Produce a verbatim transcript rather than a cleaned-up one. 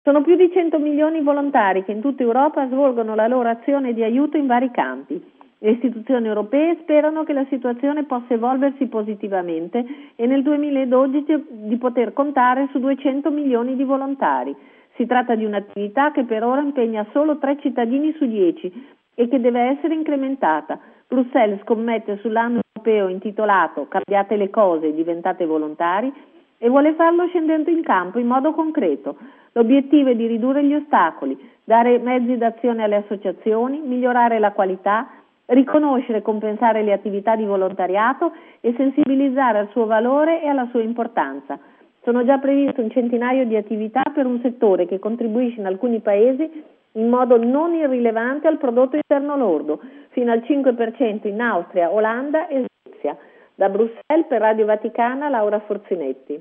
Sono più di cento milioni i volontari che in tutta Europa svolgono la loro azione di aiuto in vari campi. Le istituzioni europee sperano che la situazione possa evolversi positivamente e nel duemiladodici di poter contare su duecento milioni di volontari. Si tratta di un'attività che per ora impegna solo tre cittadini su dieci e che deve essere incrementata. Bruxelles scommette sull'anno europeo intitolato Cambiate le cose, diventate volontari e vuole farlo scendendo in campo in modo concreto. L'obiettivo è di ridurre gli ostacoli, dare mezzi d'azione alle associazioni, migliorare la qualità, riconoscere e compensare le attività di volontariato e sensibilizzare al suo valore e alla sua importanza. Sono già previste un centinaio di attività per un settore che contribuisce in alcuni paesi in modo non irrilevante al prodotto interno lordo, fino al cinque per cento in Austria, Olanda e Svezia. Da Bruxelles per Radio Vaticana, Laura Forzinetti.